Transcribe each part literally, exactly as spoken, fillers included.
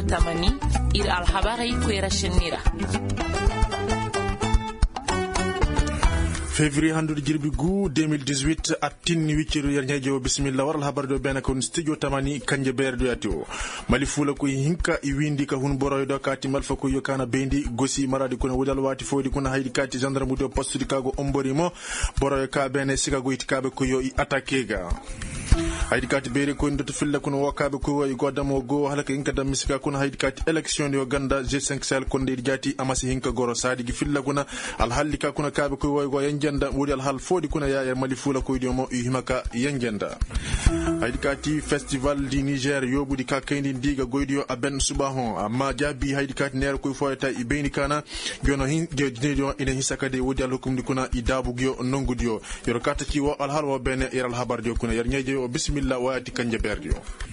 tamani ir alhabarai kwera shenira. février handude jirbi gu deux mille dix-huit attin wicciru yer ñeejo bismillah waral habardo bena kon studio tamani kanje berdo yati o mali fula ko hinka i windi ka hun boroydo kati malfa ko yokana bendi gosi maradi kono wudal wati fodi kono haydi kati gendarme do poste di kago omborimo boroy ka bene sika go itikabe ko yo i attaquer ga haydi kati beere ko ndoto filla kono wakabe ko way godamo go halaka hinka dam misika kono haydi kati election yo ganda G cinq Sahel konde jati amasi hinka goro sadi gi filla kono al halika kono kabe ko way go yanjanda wudi al hal fodi kono ya mali fula ko idiomo himaka yanjanda haydi kati festival di Niger yobudi ka kayndi diga goydio aben subahon amma jabi haydi kati ner ko foyata i beeni kana jono hin jojo ina hisaka de wudi al hukum di kono idabu gyo nongudio yoro kata ci wo al hal wo bene yaral habar dio kono yar nyeje bismillah waati kanje berdio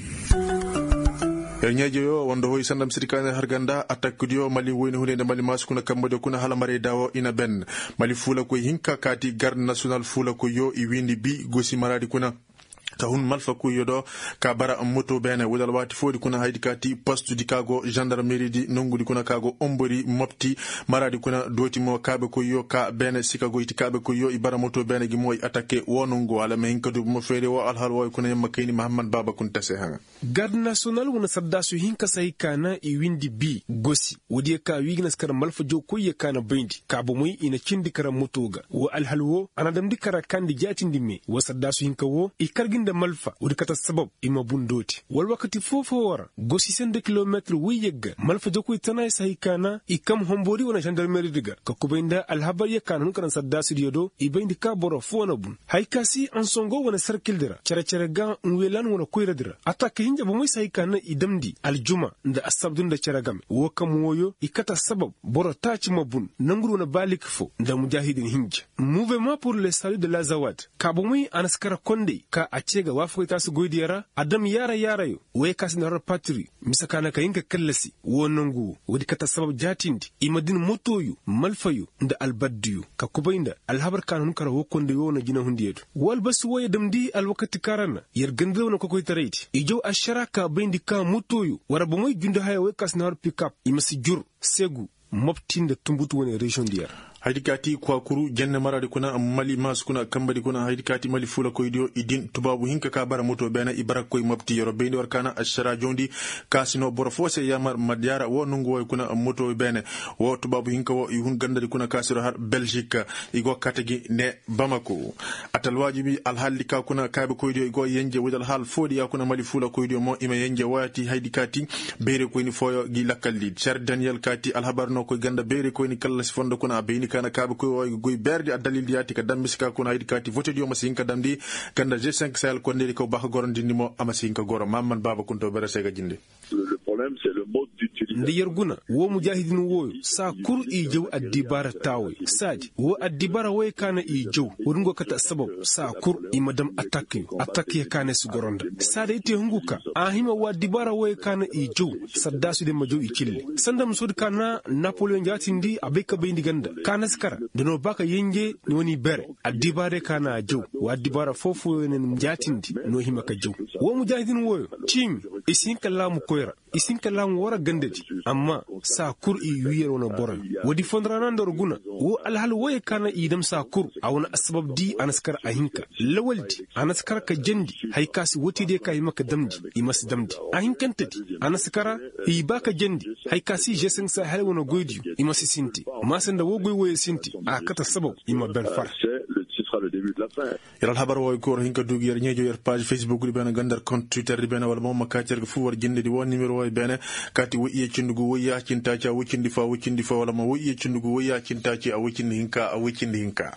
yerñeje yo wonde hoy sandam sirikane harganda attaque dio mali woni hunde mali maskuna kambodo kuna hala mare dawo ina ben mali fula ko hinka kati garde national fula ko yo i windi bi gosi maradi kuna ka hun malfa ko yodo ka bara moto bene wudal wati fodi kuna haydi kati poste di kago gendarmerie di nongudi kuna kago ombori mopti maradi kuna doti mo kabe ko yo ka bene sika go iti kabe ko yo ibara moto bene gi moy attaquer wonongo ala me hinkadu mo fere wo al hal wo kuna yamma kayni Muhammad Baba kunta se hanga garde national wona saddasu hinka say kana i windi bi gosi wodi ka wignas kara malfa jo ko ye kana bendi ka bo moy ina cindi kara motoga wo al halwo anadam di kara kandi jatindi me wo saddasu hinka wo i kargin da malfa wudi kata sabab ima bundoti wal wakati fofo wara gosi sende kilometre wiyegga malfa jokoy tanay sahikana i kam hombori wona gendarmerie diga ka kubaynda al habar yakana kan sadda studio i bayndi ka boro fona bun haykasi an songo wona circle dira cere cere ga welan wona koyra dira attaque hinja bo moy sahikana i damdi al juma nda asabdun da cere gam wo kam woyo i kata sabab boro taci mabun nanguru wona balik fo nda mujahidin hinja mouvement pour le salut de l'Azawad ka bo moy anaskara konde ka a ga wafu ta su goidiyara adam yara yara yo way kasin har patri misakana ka yinka kallasi wonangu wadi kata sabab jatindi imadin motoyu malfayu nda albaddiyu ka kubainda alhabar kanun kara wokonde yo na jina hundiyetu wal bas way damdi alwakati karana yer gande wona ko koy tarayti ijo asharaka bindi ka motoyu wara bo moy junda haya way kasin har pick up imasi jur segu moptinde tumbutu woni region diyar haydi kati kwa kuru jenne marade kuna mali mas kuna kambadi kuna haydi kati mali fula ko idio idin tubabu hinka ka bara moto bena ibara koy mabti yoro bendi warkana ashara jondi kasino borfose yamar madyara wo nungu way kuna moto bene wo tubabu hinka wo yun gandari kuna kasiro har Belgique igo katagi ne Bamako atal wajibi al halika kuna kabe ko idio igo yenje wudal hal fodi ya kuna mali fula ko idio mo ima yenje wati haydi kati bere ko ni foyo gi lakalli cher Daniel kati al habarno ko ganda bere ko ni kala fondo kuna beini kana kabe ko goy berdi adalil yati ka dambisika kuna haydi kati vote dio masinka damdi ganda G cinq Sahel ko ndeli ko baka goron dindimo amasinka goro Mamman Baba kunto bere sega jinde le problème c'est le mode d'utilisation ndi yerguna wo mujahidin wo sa kur i jew addibara tawe sadi wo addibara way kana i jew wurungo kata sabab sa kur i madam attaque attaque kana su goronda sadi ite hunguka ahima wa addibara way kana i jew saddasu de majo i kille sandam sud kana Napoleon jatindi abeka bendi ganda kana skara deno baka yenge ni woni bere addibare kana jew wa addibara fofu nen jatindi no hima ka jew wo mujahidin wo tim isin kalamu koyra isin kalamu wara gandati amma sa kur i wiyar wona boran wadi fondrana ndor guna wo alhal waye kana idam sa kur a wona asbab di anaskar ahinka lawaldi anaskar ka jandi hay kasi woti de kay maka damdi i mas damdi ahinkantati anaskara i baka jandi hay kasi G cinq Sahel wona goydi i mas sinti masanda wo goy waye sinti a kata sabab i ma ben far le début de la fin. Yaral habar way ko hinka dugi yer ñejo yer page Facebook di bena gandar compte Twitter di bena wala mo makater fu war jinde di won numéro way bena kati wo iye cindugo wo ya cinta ca wo cindi fa wo cindi fa wala mo wo iye cindugo wo ya cinta ci a wo cindi hinka a wo cindi hinka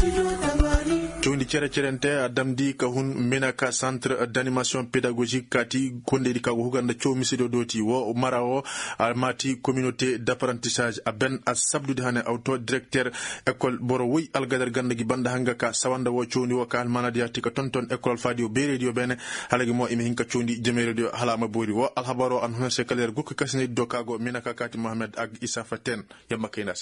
tondi cere cerente adamdi ka hun menaka centre d'animation pédagogique kati konde di ka go huganda cho misido doti wo marawo almati communauté d'apprentissage a ben a sabdude hane auto directeur école boro wi algadar ganda gi banda hanga ka sawanda wo choni wo ka almanadi ati ka tonton école fadio be radio bene halagi mo imi hinka choni jeme radio halama bori wo alhabaro an hono se kaler gukka kasne do kago menaka kati Mohamed ag Issa Faten yamma kayna sen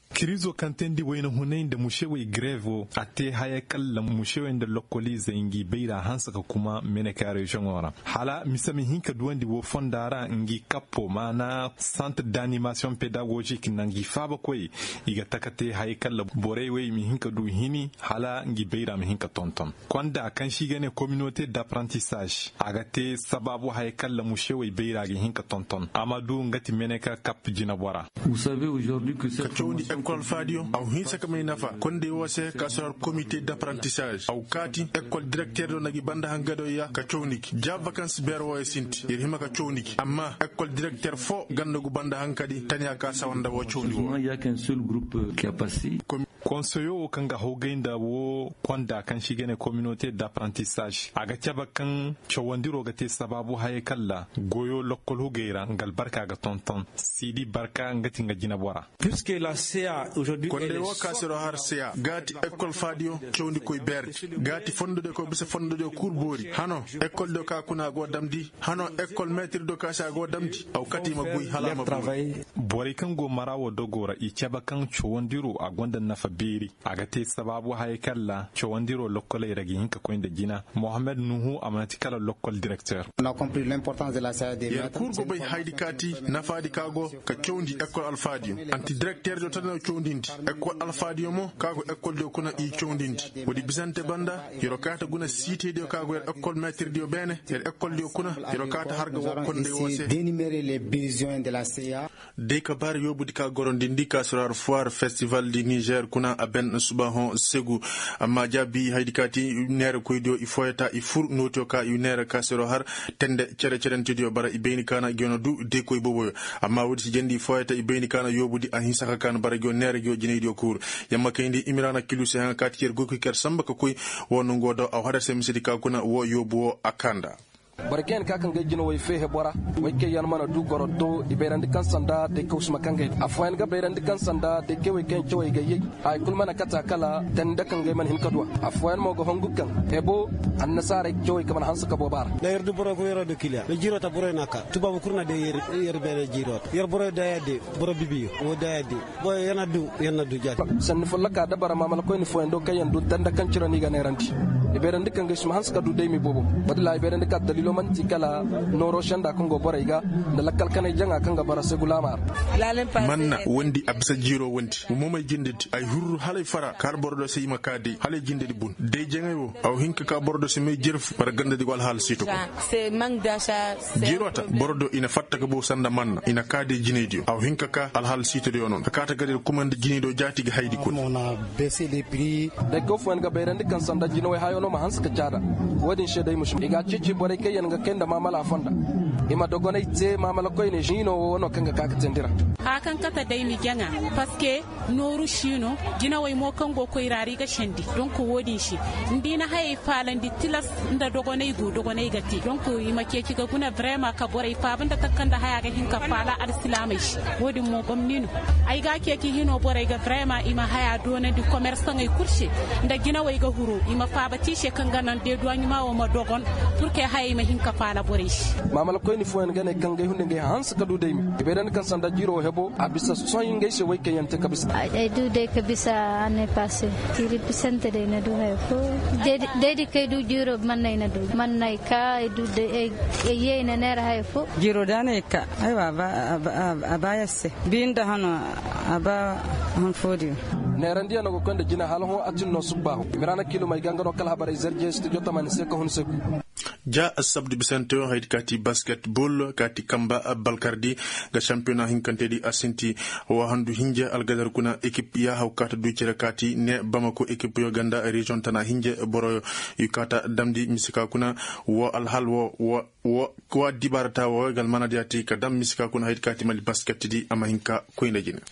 kirizo kantendi wayna hunain da mushewe grevo ate haya kala mushewe da lokolize ingi beira hansaka kuma meneka region ora hala misami hinka duwandi wo fondara ngi kapo mana centre d'animation pédagogique nangi faba koy iga takate haya kala borewe mi hinka du hini hala ngi beira mi hinka tonton kwanda kan shigene communauté d'apprentissage agate sababu haya kala mushewe beira gi hinka tonton amadu ngati meneka kap jina bora. Vous savez aujourd'hui que cette école fadio au hinsa kamay nafa konde wose kasor comité d'apprentissage au kati école directeur do nagi banda hangado ya ka chowniki ja vacances berwo e sinti yir hima ka chowniki amma école directeur fo gandagu banda hankadi tanya ka sawanda wo chowni wo il y a qu'un seul groupe qui a passé conseiller kanga hogainda wo kwanda kan shigene communauté d'apprentissage aga caba kan chowandiro gate sababu haye kala goyo lokol hogeira ngal barka ga tonton sidi barka ngati ngajina bora puisque la C A aujourd'hui konde wo kasero har C A gati école fadio chowndi koy berdi gati fondo de ko bise fondo de kurbori hano école de ka kuna go damdi hano école maître de kasa go damdi aw kati ma guy hala ma travail bori kan go marawo dogora i caba kan chowandiro a gonda nafa beri agate sababu haye kala chowandiro lokole ragi hinka koinde jina Mohamed Nuhu amanati kala lokol directeur on a compris l'importance de la C A D ya kurgo bay haydi kati nafadi kago ka chowndi école alfadio anti directeur do tan chowndinti école alfadio mo kago école de kuna i chowndinti wodi bisante banda yoro kata guna cité de kago école maître de bene er école de kuna yoro kata harga wokonde wose d'énumérer les besoins de la C A de ka bar yobudi ka gorondindi ka sorar foire festival du Niger kuna aben subahon segu amma jabi haydi kati nere koydo i foyata i fur noto ka i nere ka sero har tende cere cerenti dio bara i beni kana gyono du de koy bobo amma wodi si jendi foyata i beni kana yobudi a hinsaka kan bara gyo nere gyo jini dio kur yamma kayndi imirana kilu se han kati yer goku ker samba ko koy wonu ngodo aw hada sem sidi ka kuna wo yobo akanda barken ka kan gajino way fehe bora way ke yan mana du goro do iberandi kan sanda de ko usma kan gay afwan ga berandi kan sanda de ke way ken choy gay ay kul mana kata kala tan da kan gay man hin kadwa afwan mo go hongukan ebo annasare choy kaman hansa ka bobar la yer du boro ko yero de kilia le jiro ta boro naka tuba bu kurna de yer yer bere jiro yer boro da yade boro bibi o da yade boy yana du yana du jati san fulaka da bara mamal ko ni fo ndo kayan du tan da kan ciro ni ga ne ranti iberandi kan gay sma hansa ka du de mi bobo wadla iberandi ka dalilo manti kala noro shanda kongo borayga da lakkal kanay janga kanga bara segulamar manna wondi absa jiro wondi momay jindit ay hurru halay fara kar bordo sey makadi halay jindidi bun de jengayo aw hinka ka bordo se may jerf bara gandadi wal hal sito ko se mangdasha jirota bordo ina fatta ko bo sanda manna ina kade jinedio aw hinka ka al hal sito de onon kata gadir commande jinido jati ga haydi ko on a baissé les prix de ko fu en ga beyrandi kan sanda jino way hayono ma hanska jada wodin shedai mushim iga cici bore kayen ga kenda mamala fonda ima dogonay te mamala koy ne jino wono kanga kaka tendira hakan kata dai ni janga parce que noru shino jina way mo kango koy rari ga shendi donc wodin shi ndina hay falandi tilas nda dogonay go dogonay gati donc ima ke ki ga guna vraiment ka bore fa banda takanda haya ga hinka fala arsilamai shi wodin mo gomnino ay ga ke ki hino bore ga vraiment ima haya dona di commerçant ay kurshi nda jina way ga huro ima fa bati she kanga nan de douane ma o ma dogon pour que hay ma hinka fala bore shi mamala koy ni fu en gane kanga hunde ngai hans ka du dai mi ibedan kan sanda jiro hebo abisa soyin ngai she way kayan ta kabisa I do de kabisa ane passe tiri pisante de na du hebo de de kay du jiro man nay na du man nay ka du de e ye na nera hebo jiro dane ka ay baba abayase binda hano aba hon fodio nerandia no gonda jina halho atinno subahu mirana kilo may gangano kala habare zerje studio tamani seko hun seko ja asabdi bisante haydi kati basketball kati kamba balkardi ga championnat hinkante di asinti wa handu hinje algadar kuna équipe ya hawkata du cere kati ne bamako équipe yo ganda region tana hinje boro yukata damdi misika kuna wa alhal wo wo ko dibarata wo gal manadiati ka dam misika kuna haydi kati mali basket di ama hinka koyna jina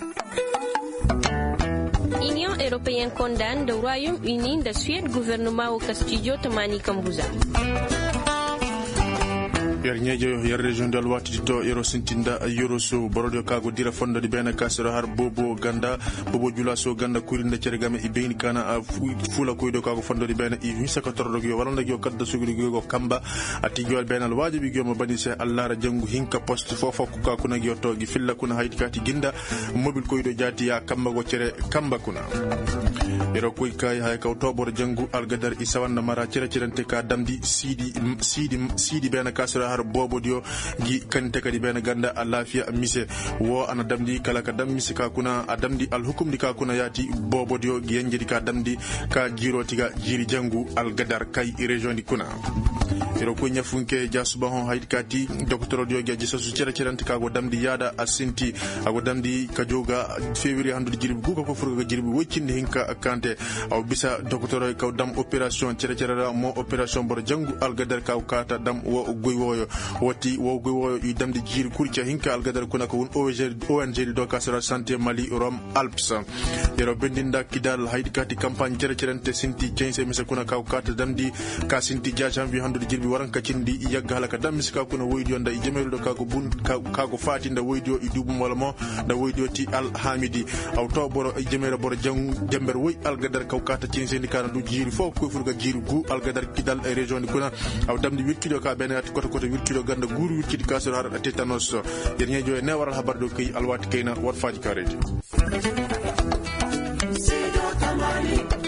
Union européenne condamne le Royaume-Uni de Suède gouvernement au Castillo Tamani Kambuza. yer nyejo yer region dal wati to yero sintinda yoro so borodo kago dira fondo di bena kasero har bobo ganda bobo jula so ganda kurinda cergame i beini kana fula ko do kago fondo di bena i hisaka tordo go walanda go kadda sugri go kamba ati jol benal wajibi go mo bani se allah ra jangu hinka poste fofo ko ka kuna go to gi filla kuna hayti kati ginda mobil ko do jati ya kamba go cere kamba kuna ero koy kay hay ka to bor jangu algadar i sawanna mara cere cerente ka damdi sidi sidi sidi bena kasero har bobo dio gi kante kadi bena ganda alafiya mise wo ana damdi kala ka dam mise ka kuna a damdi al hukum di ka kuna yati bobo dio gi yanjidi ka damdi ka jiro tiga jiri jangu al gadar kay region di kuna ero ko nyafunke jasuba hon hayt kati docteur dio gi jisso cere cerante ka go damdi yada asinti ago damdi ka joga février handu jiri gugo ko furgo jiri woccinde hinka kante aw bisa docteur ka dam opération cere cerera mo opération bor jangu al gadar ka kata dam wo goy woyo woti wo goy woyo i damdi jiri kurcia hinka al gadar kuna ko O N G do kasara santé Mali Rom Alps yero bendinda kidal haydi kati campagne cere cerente sinti quinze mise kuna ka kata damdi ka sinti jajam wi handu jiri waran ka cindi yagga halaka dam mise ka kuna woydio nda i jemeru do ka ko bun ka ko fati nda woydio i dubum wala mo da woydio ti Al Hamidi aw to boro i jemeru boro jang jember woy al gadar ka kata quinze ni kana du jiri fo ko furga jiri gu al gadar kidal e region kuna aw damdi wirkido ka ben ati koto koto wirkido ganda guru wirkidi kasoro har tetanos yer nyejo ne waral habar do kay alwati kayna wat faji kareti